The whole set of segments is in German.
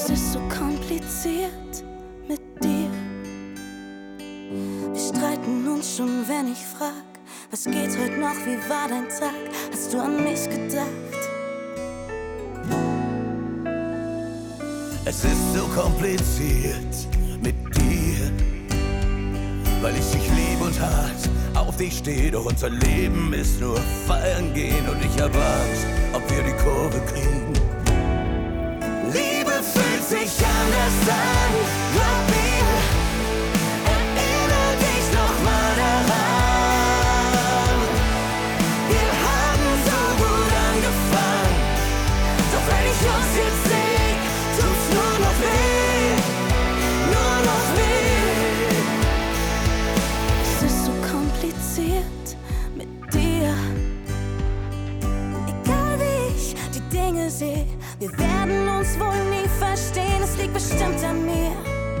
Es ist so kompliziert mit dir. Wir streiten uns schon, wenn ich frag, was geht heute noch, wie war dein Tag? Hast du an mich gedacht? Es ist so kompliziert mit dir, weil ich dich lieb und hart auf dich stehe. Doch unser Leben ist nur feiern gehen und ich hab Angst, ob wir die Kurve kriegen. Liebe fühlt sich anders an, glaub mir. Erinnere dich noch mal daran. Wir haben so gut angefangen, doch wenn ich uns jetzt seh, tut's nur noch weh, nur noch weh. Es ist so kompliziert mit dir. Egal wie ich die Dinge sehe, wir werden uns wohl nie verstehen, es liegt bestimmt an mir.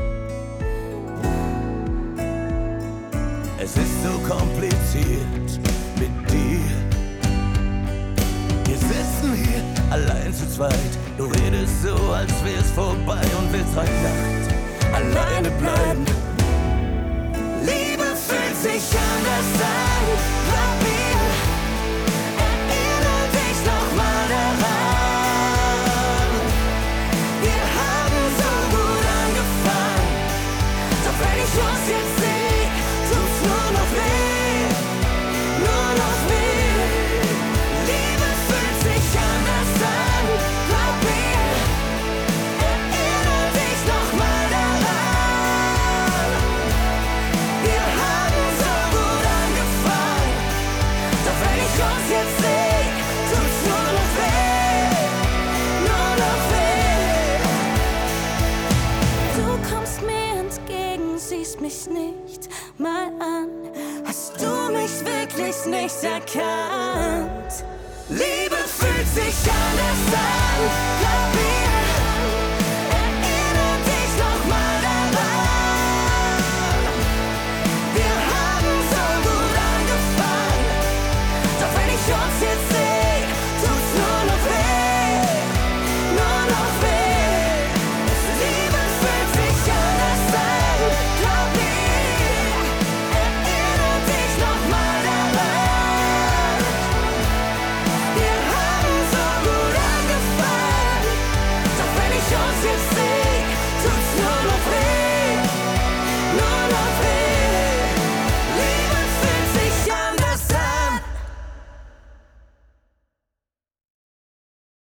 Es ist so kompliziert mit dir. Wir sitzen hier allein zu zweit. Du redest so, als wär's vorbei und willst heute Nacht alleine bleiben. Liebe fühlt sich anders an, glaub mir. Erinnere dich noch mal daran. Wir haben so gut angefangen, doch wenn ich uns jetzt seh, tut's nur noch weh, nur noch weh. Liebe fühlt sich anders an, glaub mir. Erinnere dich noch mal daran. Wir haben so gut angefangen, doch wenn ich uns jetzt seh, tut's nur noch weh, nur noch weh. Du kommst mir entgegen, siehst mich nicht mal an. Hast du mich wirklich nicht erkannt? Liebe fühlt sich anders an.